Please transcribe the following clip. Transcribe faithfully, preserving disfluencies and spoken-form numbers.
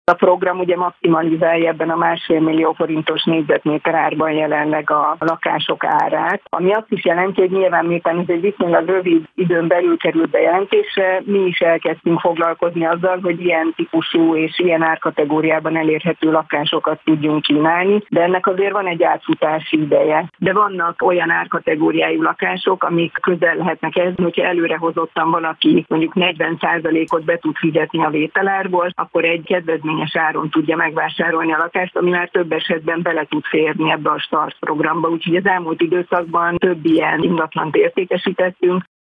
A program ugye maximalizálja ebben a másfél millió forintos négyzetméter árban jelenleg a lakások árát, ami azt is jelenti, hogy nyilván miután ez egy viszonylag rövid időn belül került bejelentésre, mi is elkezdtünk foglalkozni azzal, hogy ilyen típusú és ilyen árkategóriában elérhető lakásokat tudjunk kínálni, de ennek azért van egy átfutási ideje. De vannak olyan árkategóriájú lakások, amik közel lehetnek ez, hogyha előrehozottan valaki mondjuk negyven százalékot be tud fizetni a vételárból, akkor egy kedvezményes áron tudja megvásárolni a lakást, ami már több esetben bele tud férni ebbe a start programba. Úgyhogy az elmúlt időszakban több ilyen ingatlant értékesítettünk.